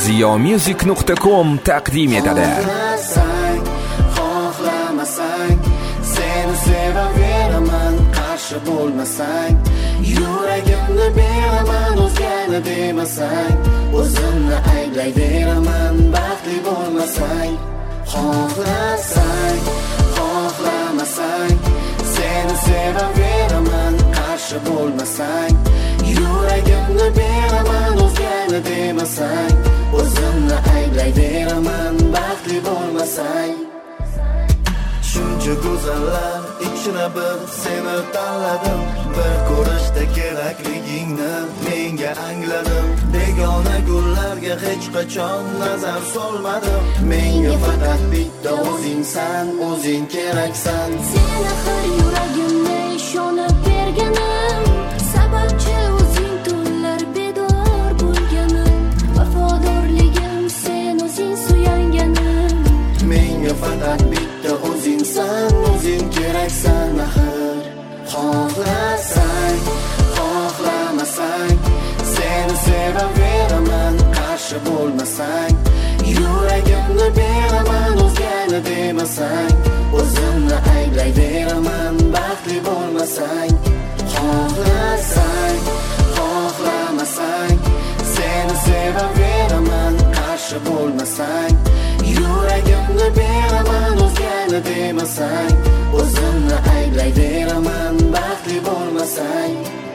ziyomusic.com taqdim etadi. Xohlamasang, seni sevaveraman, qarshi bo'lmasang, yuragimni beraman, o'zgani demasang, o'zimni ayblayveraman, baxtli bo'lmasang. Xohlasang, xohlamasang, seni sevaveraman, qarshi bo'lmasang, yuragimni beraman, o'zgani demasang, o'zimni ayblayveraman, baxtli bo'lmasang. Shuncha go'zallar ichra bir seni tanladim, bir ko'rishda kerakligingni menga angladim. Begona gullarga hech qachon nazar solmadim, menga faqat bitta o'zingsan, o'zing keraksan. Sen axir yuragimni ishonib berganim, sababchi o'zing tunlar bedor bo'lganim, vafodorligim sen o'zing suyanganim. Menga faqat bitta o'zingsan, o'zing keraksan axir. Xohlasang, xohlamasang, seni sevaveraman, qarshi bo'lmasang, yuragimni beraman, o'zgani demasang, o'zimni ayblayveraman, baxtli bo'lmasang. Xohlasang, xohlamasang, seni sevaveraman, qarshi bo'lmasang, yuragimni beraman, o'zgani demasang, o'zimni ayblayveraman, baxtli bo'lmasang.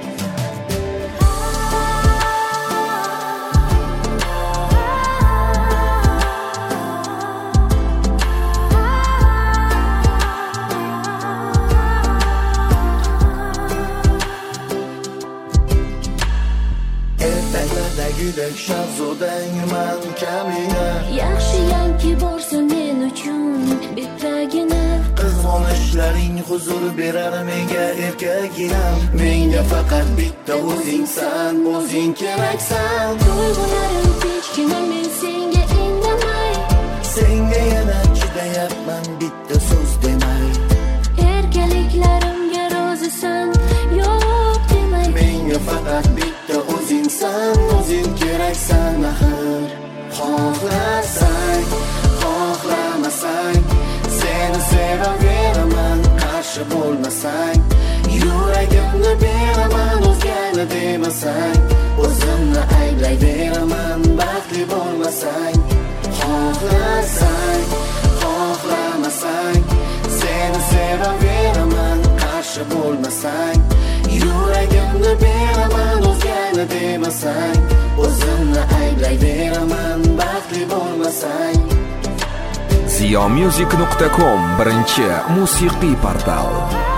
Ertaklardagidek shahzodangman kamina, Yaxshiyamki borsan men uchun bittagina. qizg'onishlaring huzur berar menga erkaginam. Menga faqat bitta o'zingsan, o'zing keraksan. Tuyg'ularim tinchgina, men senga indamay, Senga yana chidayapman, bitta so'z demay. erkaliklarimga rozisan, yo'q demay. Menga faqat bitta o'zingsan, o'zing keraksan axir. Xohlasang, xohlamasang, seni sevaveraman, qarshi bo'lmasang, yuragimni beraman, o'zgani demasang, o'zimni ayblayveraman, baxtli bo'lmasang. Xohlasang, xohlamasang, seni sevaveraman, qarshi bo'lmasang, yuragimni beraman, o'zgani demasang, o'zimni ayblayveraman, baxtli bo'lmasang. ziyomusic.com birinchi musiqiy portal.